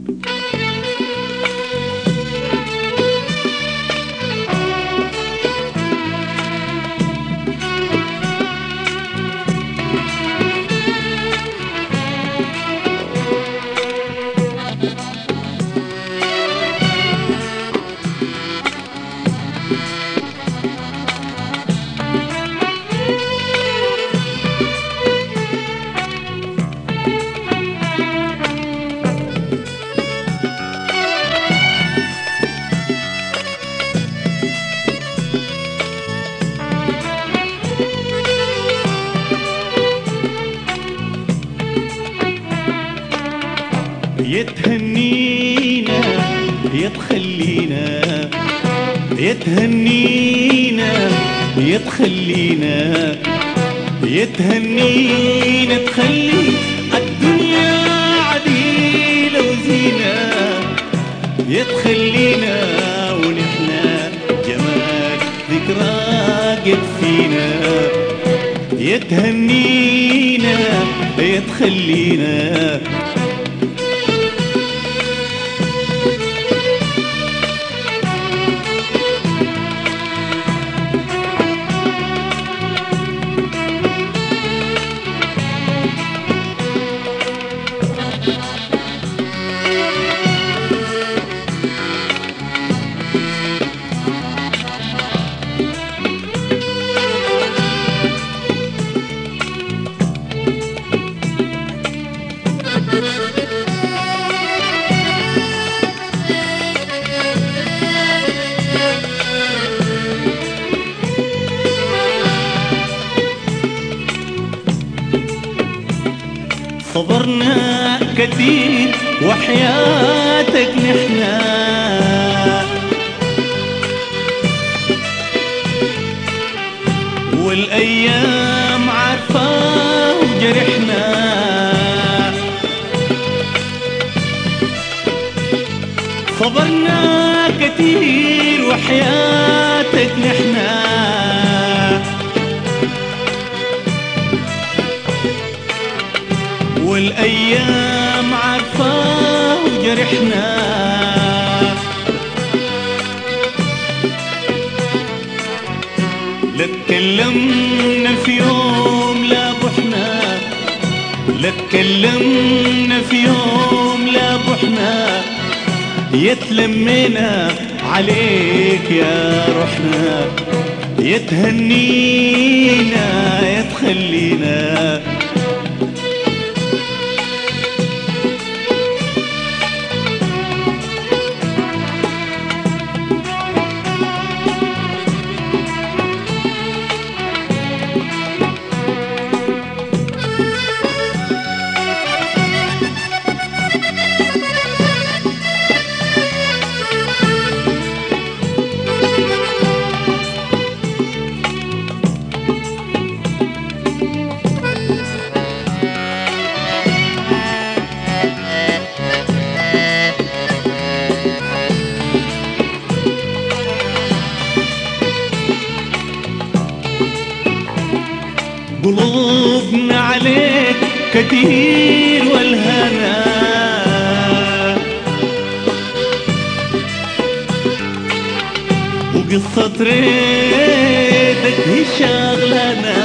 يتهنينا يتخلينا يتهنينا يتخلينا يتهنينا تخلي الدنيا عديلة وزينة يتخلينا ونحنا جمال ذكرى قد فينا يتهنينا يتخلينا صبرنا كتير وحياتك نحنا والأيام عارفة وجرحنا صبرنا كتير وحياتك نحنا والأيام عارفة وجرحنا لا تكلمنا في يوم لا بحنا لا تكلمنا في يوم لا بحنا يتلمينا عليك يا روحنا يتهنينا يتخلينا قلوبنا عليك كتير والهنا وقصة ريدك هي شغلنا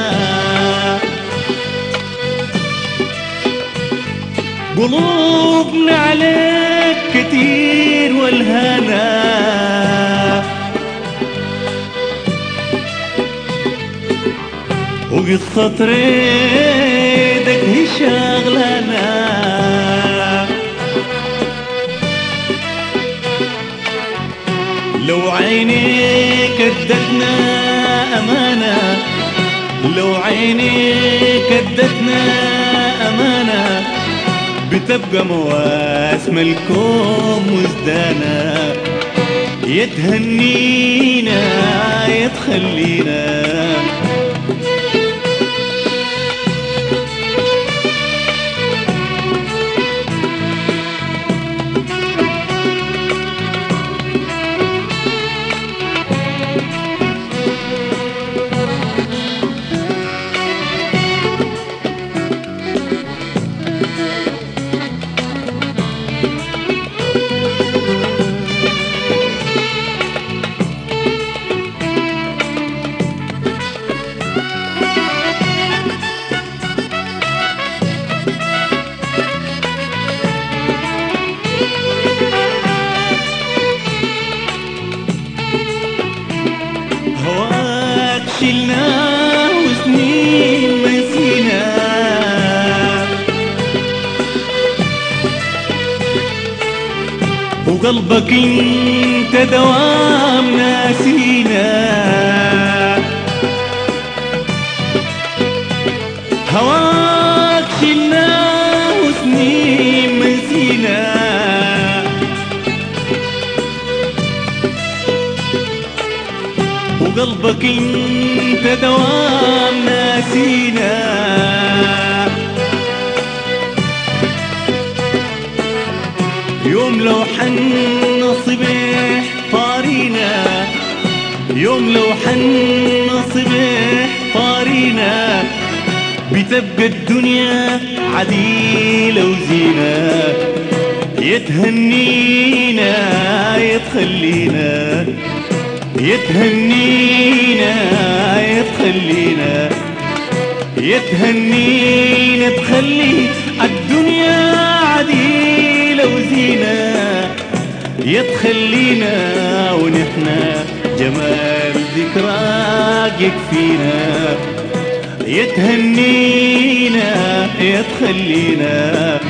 قلوبنا عليك كتير والهنا وقصة ريدك هي شغلنا لو عينيك ادتنا أمانة لو عينيك ادتنا أمانة بتبقى مواسم الكون مزدانة يتهنينا يتخلينا وقلبك انت دوام ناسينا، هواك شلناه وسنين منسينا، وقلبك انت دوام ناسينا. يوم لو حن صبح طارينا، يوم لو حن صبح طارينا، بتبقى الدنيا عديلة وزينة، يتهنينا يتخلينا، يتهنينا يتخلينا، يتهنينا تخلي الدنيا عديلة وزينة، يتخلينا ونحنا جمال ذكراك يكفينا، يتهنينا يتخلينا،